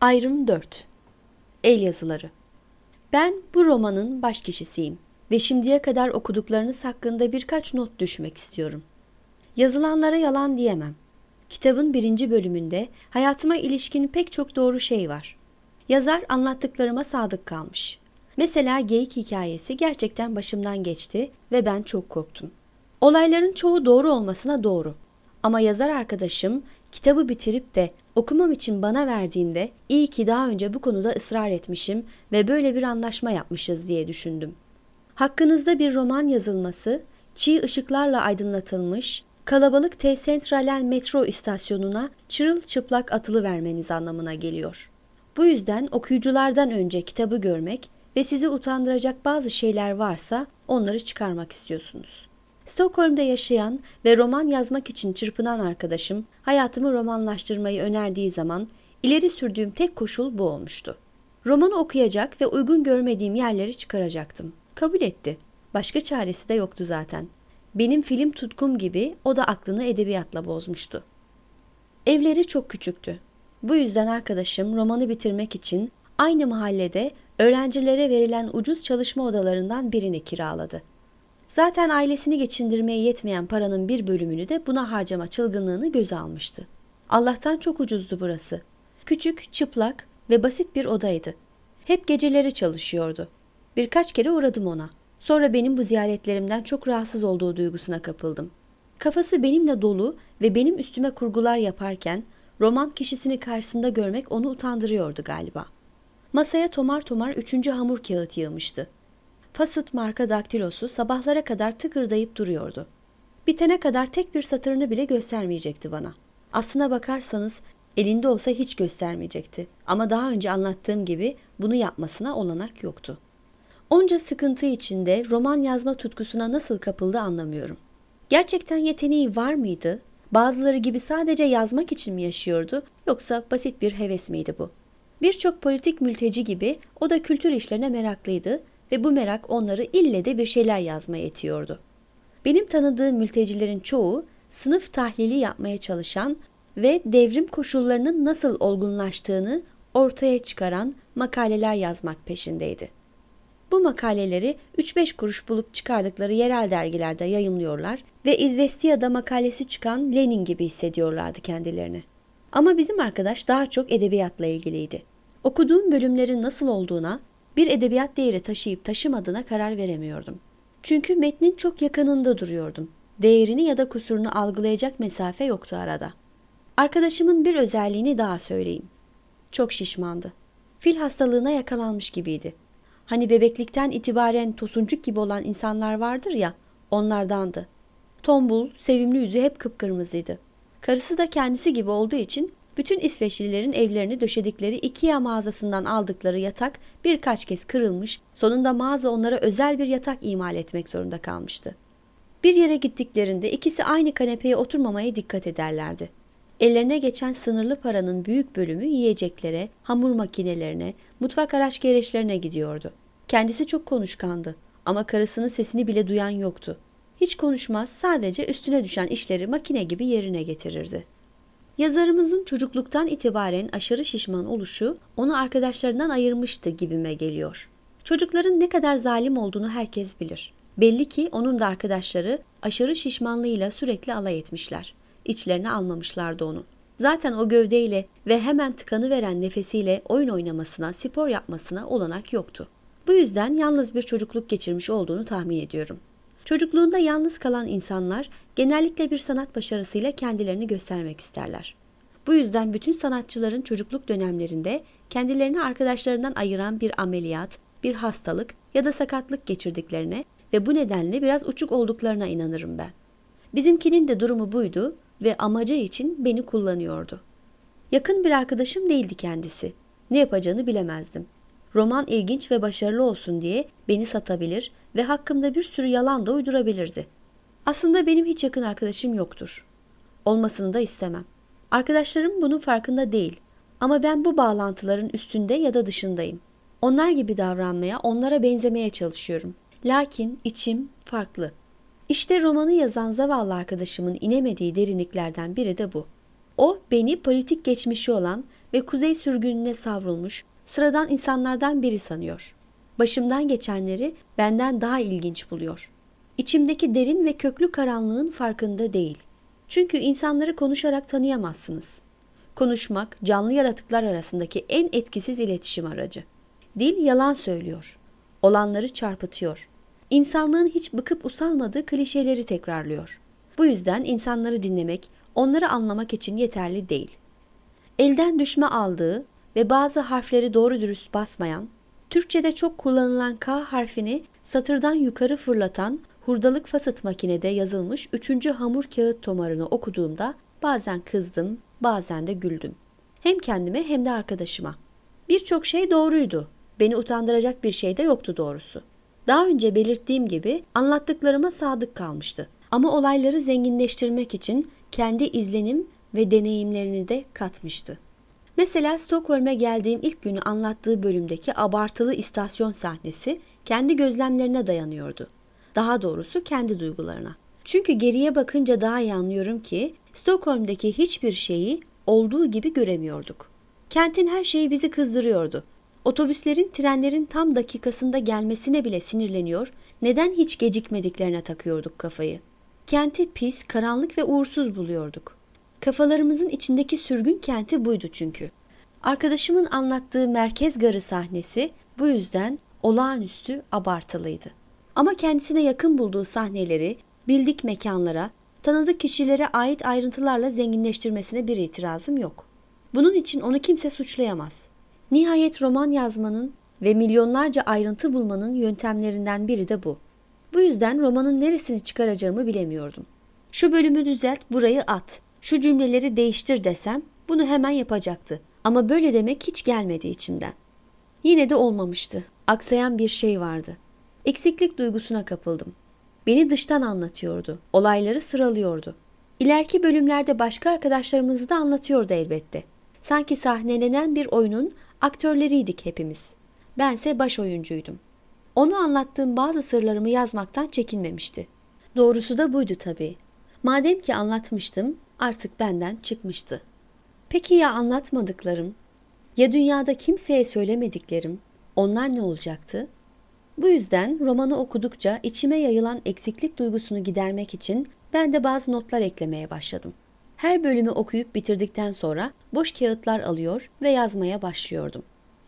Ayrım 4. El yazıları. Ben bu romanın baş kişisiyim ve şimdiye kadar okuduklarınız hakkında birkaç not düşmek istiyorum. Yazılanlara yalan diyemem. Kitabın 1. bölümünde hayatıma ilişkin pek çok doğru şey var. Yazar anlattıklarıma sadık kalmış. Mesela geyik hikayesi gerçekten başımdan geçti ve ben çok korktum. Olayların çoğu doğru olmasına doğru. Ama yazar arkadaşım kitabı bitirip de okumam için bana verdiğinde iyi ki daha önce bu konuda ısrar etmişim ve böyle bir anlaşma yapmışız diye düşündüm. Hakkınızda bir roman yazılması, çiğ ışıklarla aydınlatılmış, kalabalık T Centralen metro istasyonuna çırılçıplak atılıvermeniz anlamına geliyor. Bu yüzden okuyuculardan önce kitabı görmek ve sizi utandıracak bazı şeyler varsa onları çıkarmak istiyorsunuz. Stockholm'da yaşayan ve roman yazmak için çırpınan arkadaşım hayatımı romanlaştırmayı önerdiği zaman ileri sürdüğüm tek koşul bu olmuştu. Romanı okuyacak ve uygun görmediğim yerleri çıkaracaktım. Kabul etti. Başka çaresi de yoktu zaten. Benim film tutkum gibi o da aklını edebiyatla bozmuştu. Evleri çok küçüktü. Bu yüzden arkadaşım romanı bitirmek için aynı mahallede öğrencilere verilen ucuz çalışma odalarından birini kiraladı. Zaten ailesini geçindirmeye yetmeyen paranın bir bölümünü de buna harcama çılgınlığını göze almıştı. Allah'tan çok ucuzdu burası. Küçük, çıplak ve basit bir odaydı. Hep geceleri çalışıyordu. Birkaç kere uğradım ona. Sonra benim bu ziyaretlerimden çok rahatsız olduğu duygusuna kapıldım. Kafası benimle dolu ve benim üstüme kurgular yaparken roman kişisini karşısında görmek onu utandırıyordu galiba. Masaya tomar tomar 3. hamur kağıt yığmıştı. Fasit marka daktilosu sabahlara kadar tıkırdayıp duruyordu. Bitene kadar tek bir satırını bile göstermeyecekti bana. Aslına bakarsanız elinde olsa hiç göstermeyecekti. Ama daha önce anlattığım gibi bunu yapmasına olanak yoktu. Onca sıkıntı içinde roman yazma tutkusuna nasıl kapıldı anlamıyorum. Gerçekten yeteneği var mıydı? Bazıları gibi sadece yazmak için mi yaşıyordu yoksa basit bir heves miydi bu? Birçok politik mülteci gibi o da kültür işlerine meraklıydı ve bu merak onları ille de bir şeyler yazmaya itiyordu. Benim tanıdığım mültecilerin çoğu sınıf tahlili yapmaya çalışan ve devrim koşullarının nasıl olgunlaştığını ortaya çıkaran makaleler yazmak peşindeydi. Bu makaleleri 3-5 kuruş bulup çıkardıkları yerel dergilerde yayımlıyorlar ve İzvestiya'da makalesi çıkan Lenin gibi hissediyorlardı kendilerini. Ama bizim arkadaş daha çok edebiyatla ilgiliydi. Okuduğum bölümlerin nasıl olduğuna, bir edebiyat değeri taşıyıp taşımadığına karar veremiyordum. Çünkü metnin çok yakınında duruyordum. Değerini ya da kusurunu algılayacak mesafe yoktu arada. Arkadaşımın bir özelliğini daha söyleyeyim. Çok şişmandı. Fil hastalığına yakalanmış gibiydi. Hani bebeklikten itibaren tosuncuk gibi olan insanlar vardır ya, onlardandı. Tombul, sevimli yüzü hep kıpkırmızıydı. Karısı da kendisi gibi olduğu için bütün İsveçlilerin evlerini döşedikleri IKEA mağazasından aldıkları yatak birkaç kez kırılmış, sonunda mağaza onlara özel bir yatak imal etmek zorunda kalmıştı. Bir yere gittiklerinde ikisi aynı kanepeye oturmamaya dikkat ederlerdi. Ellerine geçen sınırlı paranın büyük bölümü yiyeceklere, hamur makinelerine, mutfak araç gereçlerine gidiyordu. Kendisi çok konuşkandı ama karısının sesini bile duyan yoktu. Hiç konuşmaz, sadece üstüne düşen işleri makine gibi yerine getirirdi. Yazarımızın çocukluktan itibaren aşırı şişman oluşu onu arkadaşlarından ayırmıştı gibime geliyor. Çocukların ne kadar zalim olduğunu herkes bilir. Belli ki onun da arkadaşları aşırı şişmanlığıyla sürekli alay etmişler. İçlerine almamışlardı onu. Zaten o gövdeyle ve hemen tıkanıveren nefesiyle oyun oynamasına, spor yapmasına olanak yoktu. Bu yüzden yalnız bir çocukluk geçirmiş olduğunu tahmin ediyorum. Çocukluğunda yalnız kalan insanlar genellikle bir sanat başarısıyla kendilerini göstermek isterler. Bu yüzden bütün sanatçıların çocukluk dönemlerinde kendilerini arkadaşlarından ayıran bir ameliyat, bir hastalık ya da sakatlık geçirdiklerine ve bu nedenle biraz uçuk olduklarına inanırım ben. Bizimkinin de durumu buydu ve amacı için beni kullanıyordu. Yakın bir arkadaşım değildi kendisi. Ne yapacağını bilemezdim. Roman ilginç ve başarılı olsun diye beni satabilir ve hakkımda bir sürü yalan da uydurabilirdi. Aslında benim hiç yakın arkadaşım yoktur. Olmasını da istemem. Arkadaşlarım bunun farkında değil ama ben bu bağlantıların üstünde ya da dışındayım. Onlar gibi davranmaya, onlara benzemeye çalışıyorum. Lakin içim farklı. İşte romanı yazan zavallı arkadaşımın inemediği derinliklerden biri de bu. O beni politik geçmişi olan ve kuzey sürgününe savrulmuş sıradan insanlardan biri sanıyor. Başımdan geçenleri benden daha ilginç buluyor. İçimdeki derin ve köklü karanlığın farkında değil. Çünkü insanları konuşarak tanıyamazsınız. Konuşmak, canlı yaratıklar arasındaki en etkisiz iletişim aracı. Dil yalan söylüyor. Olanları çarpıtıyor. İnsanlığın hiç bıkıp usanmadığı klişeleri tekrarlıyor. Bu yüzden insanları dinlemek, onları anlamak için yeterli değil. Elden düşme aldığı ve bazı harfleri doğru dürüst basmayan, Türkçe'de çok kullanılan K harfini satırdan yukarı fırlatan hurdalık fasit makinede yazılmış 3. hamur kağıt tomarını okuduğumda bazen kızdım, bazen de güldüm. Hem kendime hem de arkadaşıma. Birçok şey doğruydu. Beni utandıracak bir şey de yoktu doğrusu. Daha önce belirttiğim gibi anlattıklarıma sadık kalmıştı. Ama olayları zenginleştirmek için kendi izlenim ve deneyimlerini de katmıştı. Mesela Stockholm'e geldiğim ilk günü anlattığı bölümdeki abartılı istasyon sahnesi kendi gözlemlerine dayanıyordu. Daha doğrusu kendi duygularına. Çünkü geriye bakınca daha iyi anlıyorum ki Stockholm'daki hiçbir şeyi olduğu gibi göremiyorduk. Kentin her şeyi bizi kızdırıyordu. Otobüslerin, trenlerin tam dakikasında gelmesine bile sinirleniyor, neden hiç gecikmediklerine takıyorduk kafayı. Kenti pis, karanlık ve uğursuz buluyorduk. Kafalarımızın içindeki sürgün kenti buydu çünkü. Arkadaşımın anlattığı Merkez Garı sahnesi bu yüzden olağanüstü abartılıydı. Ama kendisine yakın bulduğu sahneleri bildik mekanlara, tanıdık kişilere ait ayrıntılarla zenginleştirmesine bir itirazım yok. Bunun için onu kimse suçlayamaz. Nihayet roman yazmanın ve milyonlarca ayrıntı bulmanın yöntemlerinden biri de bu. Bu yüzden romanın neresini çıkaracağımı bilemiyordum. Şu bölümü düzelt, burayı at, şu cümleleri değiştir desem bunu hemen yapacaktı. Ama böyle demek hiç gelmedi içimden. Yine de olmamıştı. Aksayan bir şey vardı. Eksiklik duygusuna kapıldım. Beni dıştan anlatıyordu. Olayları sıralıyordu. İleriki bölümlerde başka arkadaşlarımızı da anlatıyordu elbette. Sanki sahnelenen bir oyunun aktörleriydik hepimiz. Bense baş oyuncuydum. Onu anlattığım bazı sırlarımı yazmaktan çekinmemişti. Doğrusu da buydu tabii. Madem ki anlatmıştım, artık benden çıkmıştı. Peki ya anlatmadıklarım? Ya dünyada kimseye söylemediklerim? Onlar ne olacaktı? Bu yüzden romanı okudukça içime yayılan eksiklik duygusunu gidermek için ben de bazı notlar eklemeye başladım. Her bölümü okuyup bitirdikten sonra boş kağıtlar alıyor ve yazmaya başlıyordum.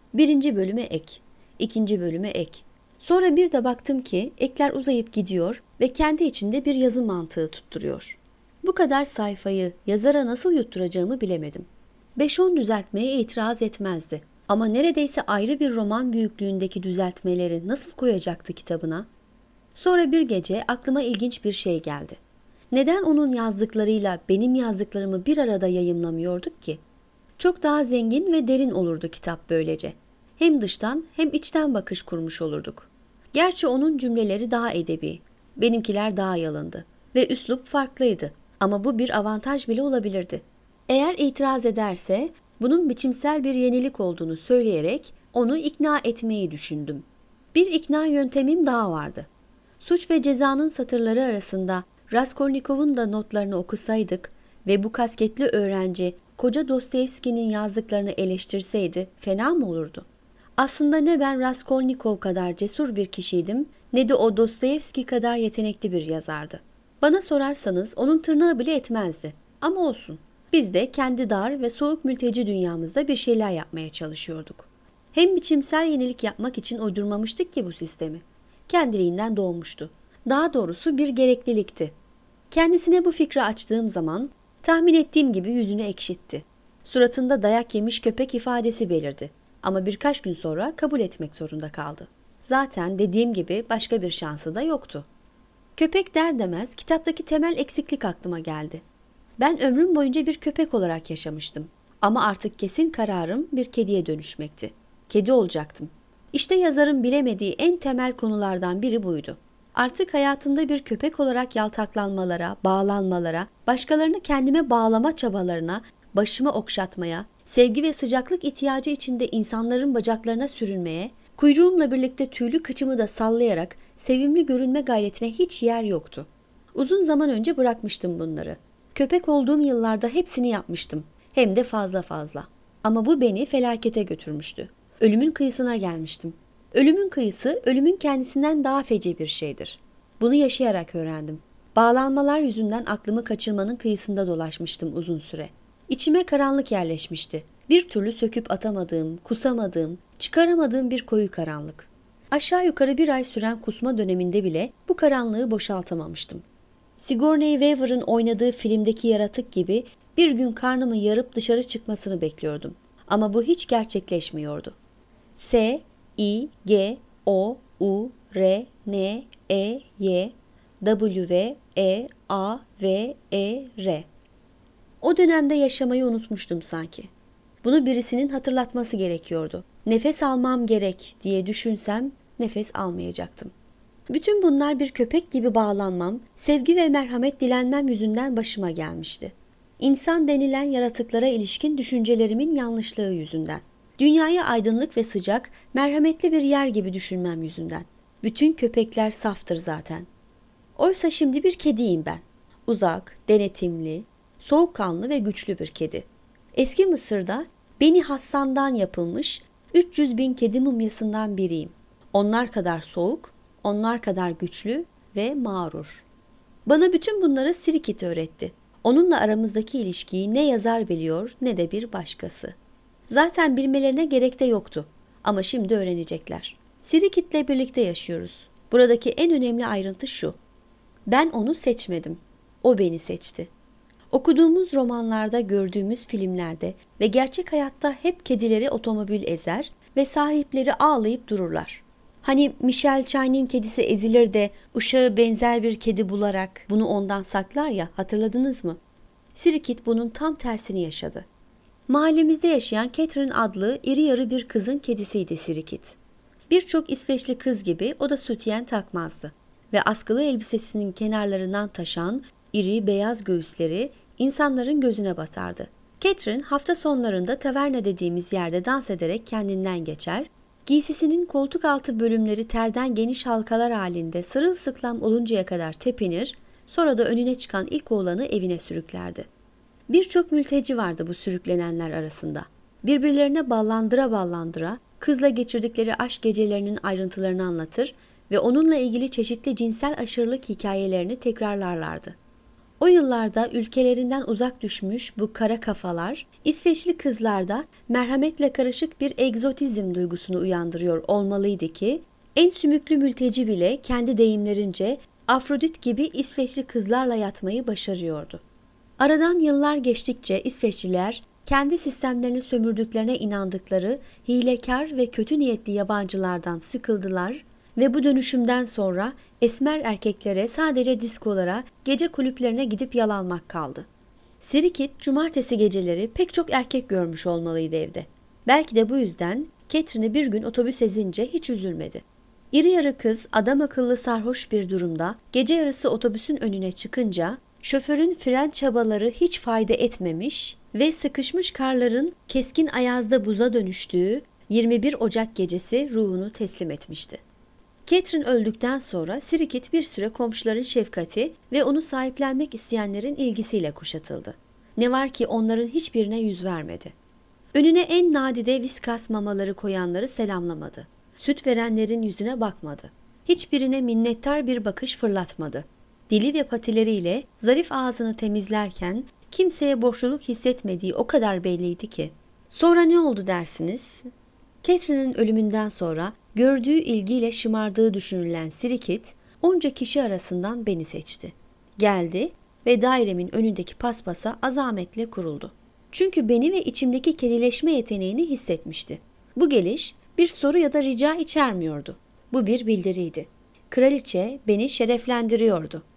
1. bölüme ek, 2. bölüme ek. Sonra bir de baktım ki ekler uzayıp gidiyor ve kendi içinde bir yazı mantığı tutturuyor. Bu kadar sayfayı yazara nasıl yutturacağımı bilemedim. 5-10 düzeltmeye itiraz etmezdi. Ama neredeyse ayrı bir roman büyüklüğündeki düzeltmeleri nasıl koyacaktı kitabına? Sonra bir gece aklıma ilginç bir şey geldi. Neden onun yazdıklarıyla benim yazdıklarımı bir arada yayımlamıyorduk ki? Çok daha zengin ve derin olurdu kitap böylece. Hem dıştan hem içten bakış kurmuş olurduk. Gerçi onun cümleleri daha edebi, benimkiler daha yalındı ve üslup farklıydı. Ama bu bir avantaj bile olabilirdi. Eğer itiraz ederse bunun biçimsel bir yenilik olduğunu söyleyerek onu ikna etmeyi düşündüm. Bir ikna yöntemim daha vardı. Suç ve Ceza'nın satırları arasında Raskolnikov'un da notlarını okusaydık ve bu kasketli öğrenci koca Dostoyevski'nin yazdıklarını eleştirseydi fena mı olurdu? Aslında ne ben Raskolnikov kadar cesur bir kişiydim ne de o Dostoyevski kadar yetenekli bir yazardı. Bana sorarsanız onun tırnağı bile etmezdi. Ama olsun. Biz de kendi dar ve soğuk mülteci dünyamızda bir şeyler yapmaya çalışıyorduk. Hem biçimsel yenilik yapmak için uydurmamıştık ki bu sistemi. Kendiliğinden doğmuştu. Daha doğrusu bir gereklilikti. Kendisine bu fikri açtığım zaman tahmin ettiğim gibi yüzünü ekşitti. Suratında dayak yemiş köpek ifadesi belirdi. Ama birkaç gün sonra kabul etmek zorunda kaldı. Zaten dediğim gibi başka bir şansı da yoktu. Köpek der demez kitaptaki temel eksiklik aklıma geldi. Ben ömrüm boyunca bir köpek olarak yaşamıştım. Ama artık kesin kararım bir kediye dönüşmekti. Kedi olacaktım. İşte yazarın bilemediği en temel konulardan biri buydu. Artık hayatımda bir köpek olarak yaltaklanmalara, bağlanmalara, başkalarını kendime bağlama çabalarına, başımı okşatmaya, sevgi ve sıcaklık ihtiyacı içinde insanların bacaklarına sürünmeye, kuyruğumla birlikte tüylü kıçımı da sallayarak sevimli görünme gayretine hiç yer yoktu. Uzun zaman önce bırakmıştım bunları. Köpek olduğum yıllarda hepsini yapmıştım. Hem de fazla fazla. Ama bu beni felakete götürmüştü. Ölümün kıyısına gelmiştim. Ölümün kıyısı, ölümün kendisinden daha feci bir şeydir. Bunu yaşayarak öğrendim. Bağlanmalar yüzünden aklımı kaçırmanın kıyısında dolaşmıştım uzun süre. İçime karanlık yerleşmişti. Bir türlü söküp atamadığım, kusamadığım, çıkaramadığım bir koyu karanlık. Aşağı yukarı 1 ay süren kusma döneminde bile bu karanlığı boşaltamamıştım. Sigourney Weaver'ın oynadığı filmdeki yaratık gibi bir gün karnımı yarıp dışarı çıkmasını bekliyordum. Ama bu hiç gerçekleşmiyordu. S, I, G, O, U, R, N, E, Y, W, E, A, V, E, R. O dönemde yaşamayı unutmuştum sanki. Bunu birisinin hatırlatması gerekiyordu. Nefes almam gerek diye düşünsem nefes almayacaktım. Bütün bunlar bir köpek gibi bağlanmam, sevgi ve merhamet dilenmem yüzünden başıma gelmişti. İnsan denilen yaratıklara ilişkin düşüncelerimin yanlışlığı yüzünden. Dünyayı aydınlık ve sıcak, merhametli bir yer gibi düşünmem yüzünden. Bütün köpekler saftır zaten. Oysa şimdi bir kediyim ben. Uzak, denetimli, soğukkanlı ve güçlü bir kedi. Eski Mısır'da Beni Hassan'dan yapılmış 300.000 kedi mumyasından biriyim. Onlar kadar soğuk, onlar kadar güçlü ve mağrur. Bana bütün bunları Sirikit öğretti. Onunla aramızdaki ilişkiyi ne yazar biliyor ne de bir başkası. Zaten bilmelerine gerek de yoktu. Ama şimdi öğrenecekler. Sirikit'le birlikte yaşıyoruz. Buradaki en önemli ayrıntı şu. Ben onu seçmedim. O beni seçti. Okuduğumuz romanlarda, gördüğümüz filmlerde ve gerçek hayatta hep kedileri otomobil ezer ve sahipleri ağlayıp dururlar. Hani Michel Chay'nin kedisi ezilir de uşağı benzer bir kedi bularak bunu ondan saklar ya, hatırladınız mı? Sirikit bunun tam tersini yaşadı. Mahallemizde yaşayan Catherine adlı iri yarı bir kızın kedisiydi Sirikit. Birçok İsveçli kız gibi o da sütyen takmazdı ve askılı elbisesinin kenarlarından taşan iri beyaz göğüsleri insanların gözüne batardı. Catherine hafta sonlarında taverna dediğimiz yerde dans ederek kendinden geçer, giysisinin koltuk altı bölümleri terden geniş halkalar halinde sırılsıklam oluncaya kadar tepinir, sonra da önüne çıkan ilk oğlanı evine sürüklerdi. Birçok mülteci vardı bu sürüklenenler arasında. Birbirlerine ballandıra ballandıra kızla geçirdikleri aşk gecelerinin ayrıntılarını anlatır ve onunla ilgili çeşitli cinsel aşırılık hikayelerini tekrarlarlardı. O yıllarda ülkelerinden uzak düşmüş bu kara kafalar, İsveçli kızlarda merhametle karışık bir egzotizm duygusunu uyandırıyor olmalıydı ki, en sümüklü mülteci bile kendi deyimlerince Afrodit gibi İsveçli kızlarla yatmayı başarıyordu. Aradan yıllar geçtikçe İsveçliler, kendi sistemlerini sömürdüklerine inandıkları hilekar ve kötü niyetli yabancılardan sıkıldılar ve bu dönüşümden sonra esmer erkeklere sadece diskolara, gece kulüplerine gidip yalanmak kaldı. Sirikit, cumartesi geceleri pek çok erkek görmüş olmalıydı evde. Belki de bu yüzden Catherine'i bir gün otobüs ezince hiç üzülmedi. İri yarı kız adam akıllı sarhoş bir durumda gece yarısı otobüsün önüne çıkınca şoförün fren çabaları hiç fayda etmemiş ve sıkışmış karların keskin ayazda buza dönüştüğü 21 Ocak gecesi ruhunu teslim etmişti. Catherine öldükten sonra Sirikit bir süre komşuların şefkati ve onu sahiplenmek isteyenlerin ilgisiyle kuşatıldı. Ne var ki onların hiçbirine yüz vermedi. Önüne en nadide viskas mamaları koyanları selamlamadı. Süt verenlerin yüzüne bakmadı. Hiçbirine minnettar bir bakış fırlatmadı. Dili ve patileriyle zarif ağzını temizlerken kimseye borçluluk hissetmediği o kadar belliydi ki. Sonra ne oldu dersiniz? Catherine'in ölümünden sonra gördüğü ilgiyle şımardığı düşünülen Sirikit, onca kişi arasından beni seçti. Geldi ve dairemin önündeki paspasa azametle kuruldu. Çünkü beni ve içimdeki kedileşme yeteneğini hissetmişti. Bu geliş bir soru ya da rica içermiyordu. Bu bir bildiriydi. Kraliçe beni şereflendiriyordu.